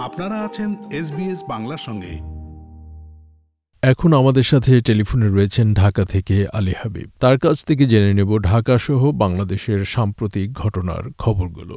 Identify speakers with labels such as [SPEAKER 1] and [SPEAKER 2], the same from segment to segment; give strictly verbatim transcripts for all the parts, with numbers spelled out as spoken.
[SPEAKER 1] আপনারা আছেন এসবিএস বাংলার সঙ্গে।
[SPEAKER 2] এখন আমাদের সাথে টেলিফোনে রয়েছেন ঢাকা থেকে আলী হাবিব। তার কাছ থেকে জেনে নেব ঢাকা সহ বাংলাদেশের সাম্প্রতিক ঘটনার খবরগুলো।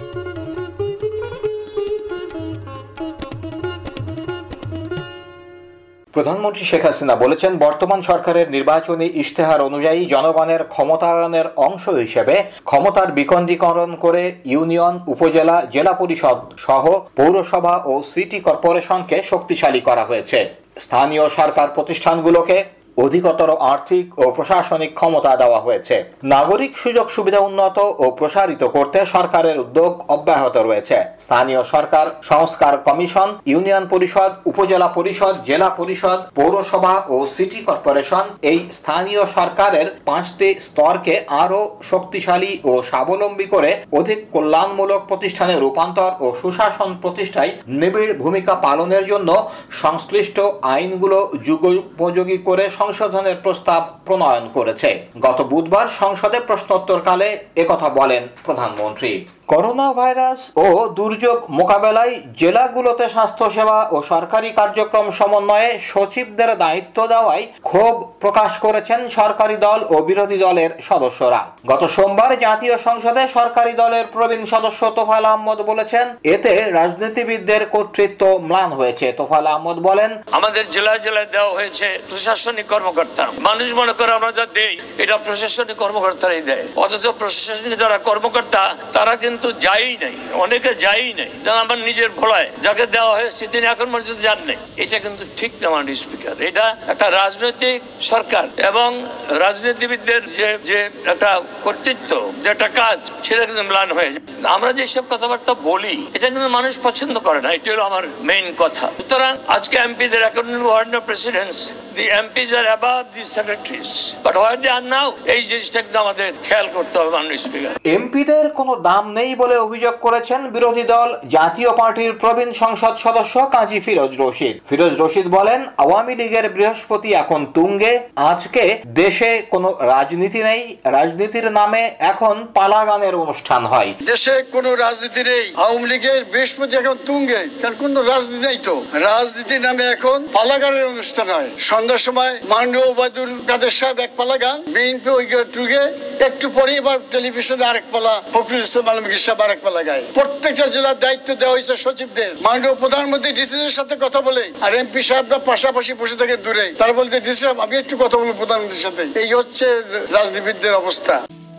[SPEAKER 3] প্রধানমন্ত্রী শেখ হাসিনা বলেছেন, বর্তমান সরকারের নির্বাচনী ইশতেহার অনুযায়ী জনগণের ক্ষমতায়নের অংশ হিসেবে ক্ষমতার বিকেন্দ্রীকরণ করে ইউনিয়ন, উপজেলা, জেলা পরিষদ সহ পৌরসভা ও সিটি কর্পোরেশনকে শক্তিশালী করা হয়েছে। স্থানীয় সরকার প্রতিষ্ঠানগুলোকে অধিকতর আর্থিক ও প্রশাসনিক ক্ষমতা দেওয়া হয়েছে। নাগরিক সুযোগ সুবিধা উন্নত ও প্রসারিত করতে সরকারের উদ্যোগ অব্যাহত রয়েছে। স্থানীয় সরকার সংস্কার কমিশন, ইউনিয়ন পরিষদ, উপজেলা পরিষদ, জেলা পরিষদ, পৌরসভা ও সিটি কর্পোরেশন এই স্থানীয় সরকারের পাঁচটি স্তরকে আরও শক্তিশালী ও স্বাবলম্বী করে অধিক কল্যাণমূলক প্রতিষ্ঠানে রূপান্তর ও সুশাসন প্রতিষ্ঠায় নিবিড় ভূমিকা পালনের জন্য সংশ্লিষ্ট আইনগুলো যুগোপযোগী করে সংশোধনের প্রস্তাব প্রণয়ন করেছে। গত বুধবার সংসদে প্রশ্নোত্তরকালে একথা বলেন প্রধানমন্ত্রী। করোনা ভাইরাস ও দুর্যোগ মোকাবেলায় জেলাগুলোতে স্বাস্থ্যসেবা ও সরকারি কার্যক্রম সমন্বয়ে সচিবদের দায়িত্ব দেওয়ায় ক্ষোভ প্রকাশ করেছেন সরকারি দল ও বিরোধী দলের সদস্যরা। গত সোমবার জাতীয় সংসদে সরকারি দলের প্রবীণ সদস্য তোফায়েল আহমদ বলেছেন, এতে রাজনীতিবিদদের কর্তৃত্ব ম্লান হয়েছে। তোফায়েল আহমদ বলেন,
[SPEAKER 4] আমাদের জেলায় জেলায় দেওয়া হয়েছে প্রশাসনিক কর্মকর্তা। মানুষ মনে করে আমরা যা দেই এটা প্রশাসনিক কর্মকর্তারাই দেয়, অথচ প্রশাসনিক যারা কর্মকর্তা তারা কিন্তু কিন্তু যাই নাই, অনেকে যাই নাই, যারা আমার নিজের ভোলায় যাকে দেওয়া হয়েছে তিনি এখন পর্যন্ত জান নাই। এটা কিন্তু ঠিক না মাননীয় স্পিকার। এটা একটা রাজনৈতিক সরকার এবং রাজনীতিবিদদের যে যে একটা কর্তৃত্ব, যে একটা কাজ, সেটা কিন্তু ম্লান হয়ে যায়। আমরা যেসব কথাবার্তা বলি এটা কিন্তু মানুষ পছন্দ করে না, এটা হলো আমার মেইন কথা। সুতরাং আজকে এমপিদের accounting word of presidents, the MPs are above the secretaries, but where they are now, এই জিনিসটা কিন্তু আমাদের খেয়াল করতে হবে মাননীয় স্পিকার।
[SPEAKER 3] এমপিদের কোনো দাম নেই বলে অভিযোগ করেছেন বিরোধী দল জাতীয় পার্টির প্রবীণ সংসদ সদস্য কাজী ফিরোজ রশিদ। ফিরোজ রশিদ বলেন, আওয়ামী লীগের বৃহস্পতি এখন তুঙ্গে। আজকে দেশে কোনো রাজনীতি নেই, রাজনীতির নামে এখন পালাগানের অনুষ্ঠান হয়।
[SPEAKER 5] দেশে কোনো রাজনীতি নেই, আওয়ামী লীগের বৃহস্পতি এখন তুঙ্গে, কারণ কোনো রাজনীতি নেই। তো রাজনীতির নামে এখন পালাগানের অনুষ্ঠান হয়। সন্ধ্যার সময় মাননীয় ওবায়দুল কাদের সাহেব এক পালা গান, বিএনপি ওই টুগে, একটু পরে এবার টেলিভিশনে আরেক পালা, ফখরুল ইসলাম আলমগীর সাহেব আরেক পালা গায়। প্রত্যেকটা জেলার দায়িত্ব দেওয়া হয়েছে সচিবদের। মাননীয় প্রধানমন্ত্রী ডিসিদের সাথে কথা বলে, আর এমপি সাহেবরা পাশাপাশি বসে থাকে দূরে। তারা বলতে, ডিসি সাহেব আমি একটু কথা বলবো প্রধানমন্ত্রীর সাথে। এই হচ্ছে রাজনীতিবিদদের অবস্থা।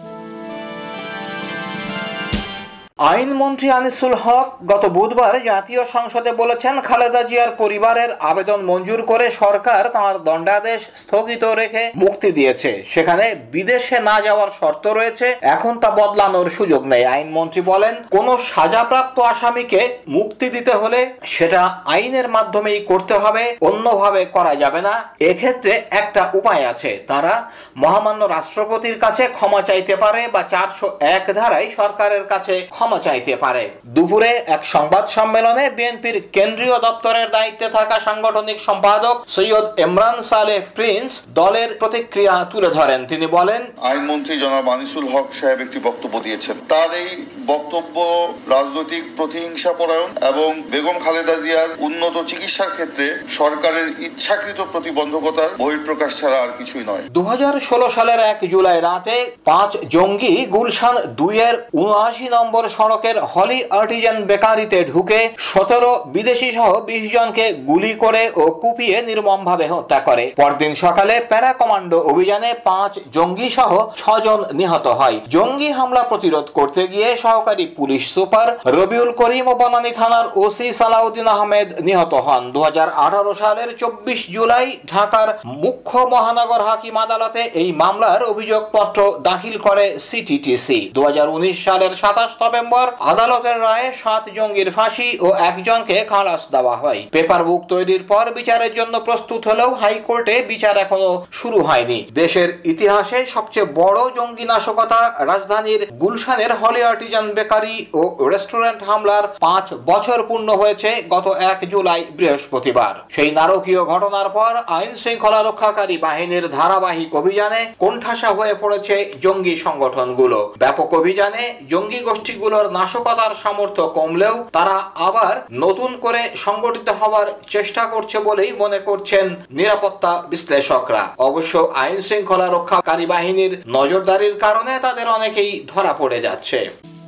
[SPEAKER 3] আইনমন্ত্রী আনিসুল হক গত বুধবার জাতীয় সংসদে বলেছেন, খালেদা জিয়ার পরিবারের আবেদন মঞ্জুর করে সরকার তাঁর দণ্ডাদেশ স্থগিত রেখে মুক্তি দিয়েছে। সেখানে বিদেশে না যাওয়ার শর্ত রয়েছে, এখন তা বদলানোর সুযোগ নেই। আইনমন্ত্রী বলেন, কোন সাজাপ্রাপ্ত আসামিকে মুক্তি দিতে হলে সেটা আইনের মাধ্যমেই করতে হবে, অন্যভাবে করা যাবে না। এক্ষেত্রে একটা উপায় আছে, তারা মহামান্য রাষ্ট্রপতির কাছে ক্ষমা চাইতে পারে বা চারশো এক ধারায় সরকারের কাছে ক্ষমা চাইতে পারে। দুপুরে এক সংবাদ সম্মেলনে বিএনপির কেন্দ্রীয় দপ্তরের দায়িত্বে থাকা সাংগঠনিক সম্পাদক সৈয়দ ইমরান সালেহ প্রিন্স দলের প্রতিক্রিয়া তুলে ধরেন। তিনি বলেন,
[SPEAKER 6] আইনমন্ত্রী জনাব আনিসুল হক সাহেব একটি বক্তব্য দিয়েছেন। তার এই বক্তব্য রাজনৈতিক প্রতিহিংসা পরায়ণ এবং বেগম খালেদা জিয়ার উন্নত চিকিৎসার ক্ষেত্রে সরকারের ইচ্ছাকৃত প্রতিবন্ধকতার বহিঃপ্রকাশ ছাড়া আর কিছুই নয়।
[SPEAKER 3] দু হাজার ষোলো সালের এক জুলাই রাতে পাঁচ জঙ্গি গুলশান দুইয়ের উনআশি নম্বর সড়কের হলি আর্টিজান বেকারিতে ঢুকে সতেরো বিদেশি সহ বিশ জনকে গুলি করে ও কুপিয়ে নির্মমভাবে হত্যা করে। পরদিন সকালে প্যারা কমান্ডো অভিযানে পাঁচ জঙ্গি সহ ছজন নিহত হয়। জঙ্গি হামলা প্রতিরোধ করতে গিয়ে সহকারী পুলিশ সুপার রবিউল করিম ও বনানী থানার ওসি সালাউদ্দিন আহমেদ নিহত হন। দু হাজার আঠারো সালের চব্বিশ জুলাই ঢাকার মুখ্য মহানগর হাকিম আদালতে এই মামলার অভিযোগপত্র দাখিল করে সিটিটিসি। দু হাজার উনিশ সালের সাতাশ নভেম্বর আদালতের রায়ে সাত জঙ্গির ফাঁসি ও একজনকে খালাস দেওয়া হয়। পেপার বুক তৈরির পর বিচারের জন্য প্রস্তুত হলেও হাইকোর্টে বিচার এখনো শুরু হয়নি। দেশের ইতিহাসে সবচেয়ে বড় জঙ্গি নাশকতা রাজধানীর গুলশানের হলি আর্টিজান বেকারি ও রেস্টুরেন্ট হামলার পাঁচ বছর পূর্ণ হয়েছে গত এক জুলাই বৃহস্পতিবার। সেই নারকীয় ঘটনার পর আইন শৃঙ্খলা রক্ষাকারী বাহিনীর ধারাবাহিক অভিযানে কোণঠাসা হয়ে পড়েছে জঙ্গি সংগঠনগুলো। ব্যাপক অভিযানে জঙ্গি গোষ্ঠীগুলোর নাশকতার সামর্থ্য কমলেও তারা আবার নতুন করে সংগঠিত হওয়ার চেষ্টা করছে বলেই মনে করছেন নিরাপত্তা বিশ্লেষকরা। অবশ্য আইন শৃঙ্খলা রক্ষাকারী বাহিনীর নজরদারির কারণে তাদের অনেকেই ধরা পড়ে যাচ্ছে।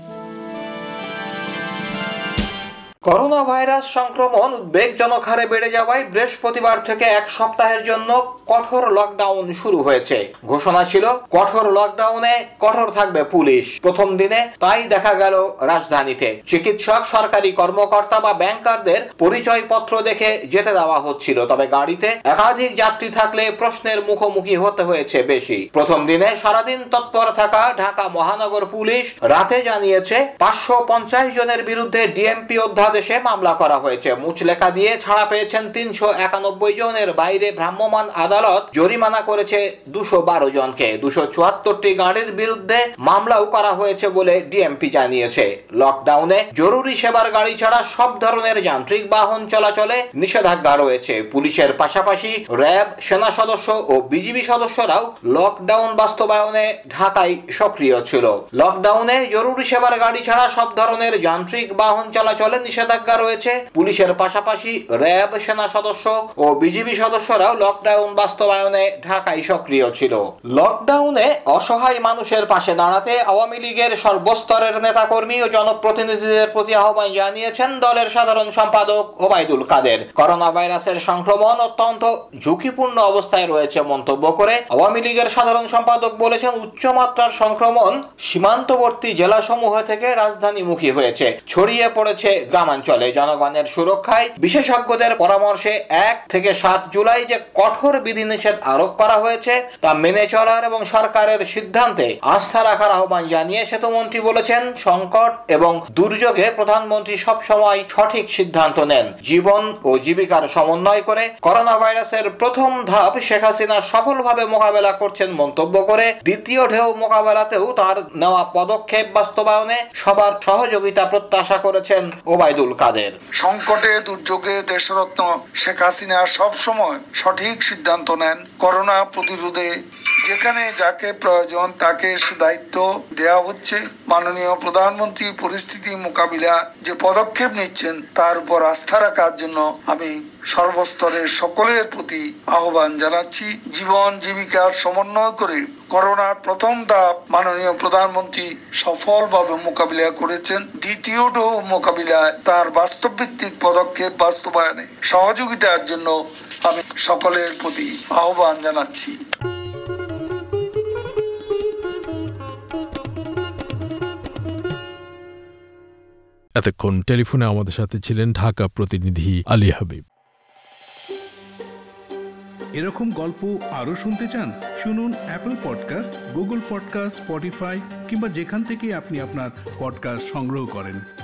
[SPEAKER 3] করোনা ভাইরাস সংক্রমণ উদ্বেগজনক হারে বেড়ে যাওয়ায় বৃহস্পতিবার থেকে এক সপ্তাহের জন্য কঠোর লকডাউন শুরু হয়েছে। ঘোষণা ছিল কঠোর লকডাউনে কঠোর থাকবে পুলিশ। প্রথম দিনে তাই দেখা গেল রাজধানীতে। চিকিৎসক, সরকারি কর্মকর্তা বা ব্যাংকারদের পরিচয়পত্র দেখে যেতে দেওয়া হচ্ছিল, তবে গাড়িতে একাধিক যাত্রী থাকলে প্রশ্নের মুখোমুখি হতে হয়েছে বেশি। প্রথম দিনে সারাদিন তৎপর থাকা ঢাকা মহানগর পুলিশ রাতে জানিয়েছে পাঁচশো পঞ্চাশ জনের বিরুদ্ধে ডিএমপি অধ্যাদেশে মামলা করা হয়েছে। মুচলেখা দিয়ে ছাড়া পেয়েছেন তিনশো একানব্বই জনের বাইরে ভ্রাম্যমাণ আদালত জরিমানা করেছে দুশো বারো জনকে। দুশো চুয়াত্তরটি গাড়ির বিরুদ্ধে মামলাও করা হয়েছে বলে ডিএমপি জানিয়েছে। লকডাউনে জরুরি সেবার গাড়ি ছাড়া সব ধরনের যান্ত্রিক বাহন চলাচলে নিষেধাজ্ঞা রয়েছে। পুলিশের পাশাপাশি র্যাব, সেনা সদস্য ও বিজিবি সদস্যরাও লকডাউন বাস্তবায়নে ঢাকায় সক্রিয় ছিল। লকডাউনে জরুরি সেবার গাড়ি ছাড়া সব ধরনের যান্ত্রিক বাহন চলাচলে নিষেধাজ্ঞা রয়েছে। পুলিশের পাশাপাশি র্যাব, সেনা সদস্য ও বিজিবি সদস্যরাও লকডাউন বাস্তবায়নে ঢাকায় সক্রিয় ছিল। লকডাউনে অসহায় মানুষের পাশে দাঁড়াতে আওয়ামী লীগের সর্বস্তরের নেতাকর্মী ও জনপ্রতিনিধিদের প্রতি আহ্বান জানিয়েছেন দলের সাধারণ সম্পাদক ওবায়দুল কাদের। করোনা ভাইরাসের সংক্রমণ অত্যন্ত ঝুঁকিপূর্ণ অবস্থায় রয়েছে মন্তব্য করে আওয়ামী লীগের সাধারণ সম্পাদক বলেছেন, উচ্চমাত্রার সংক্রমণ সীমান্তবর্তী জেলাসমূহ থেকে রাজধানীমুখী হয়েছে, ছড়িয়ে পড়েছে গ্রামাঞ্চলে। জনগণের সুরক্ষায় বিশেষজ্ঞদের পরামর্শে এক থেকে সাত জুলাই যে কঠোর বিধিনিষেধ আরোপ করা হয়েছে তা মেনে চলার এবং সরকারের সিদ্ধান্তে আস্থা রাখার আহ্বান জানিয়ে সেতুমন্ত্রী বলেছেন, সংকট এবং দুর্যোগে প্রধানমন্ত্রী সব সময় সঠিক সিদ্ধান্ত নেন। জীবন ও জীবিকার সমন্বয় করে করোনা ভাইরাসের প্রথম ধাপ শেখ হাসিনা সফলভাবে মোকাবেলা করছেন মন্তব্য করে দ্বিতীয় ঢেউ মোকাবেলাতেও তার নেওয়া পদক্ষেপ বাস্তবায়নে সবার সহযোগিতা প্রত্যাশা করেছেন ওবায়দুল কাদের।
[SPEAKER 7] সংকটে দুর্যোগে দেশরত্ন শেখ হাসিনা সব সময় সঠিক সিদ্ধান্ত নেন। করোনা প্রতিরোধে যেখানে যাকে প্রয়োজন তাকে সে দায়িত্ব দেওয়া হচ্ছে। মাননীয় প্রধানমন্ত্রী পরিস্থিতি মোকাবিলা যে পদক্ষেপ নিচ্ছেন তার উপর আস্থা রাখার জন্য আমি সর্বস্তরের সকলের প্রতি আহ্বান জানাচ্ছি। জীবন জীবিকার সমন্বয় করে করোনার প্রথম ধাপ মাননীয় প্রধানমন্ত্রী সফলভাবে মোকাবিলা করেছেন। দ্বিতীয় ঢেউ মোকাবিলায় তার বাস্তবভিত্তিক পদক্ষেপ বাস্তবায়নে সহযোগিতার জন্য আমি সকলের প্রতি আহ্বান জানাচ্ছি।
[SPEAKER 2] এতক্ষণ টেলিফোনে আমাদের সাথে ছিলেন ঢাকা প্রতিনিধি আলী হাবিব।
[SPEAKER 1] এরকম গল্প আরও শুনতে চান? শুনুন Apple podcast, Google podcast, Spotify কিংবা যেখান থেকে আপনি আপনার পডকাস্ট সংগ্রহ করেন।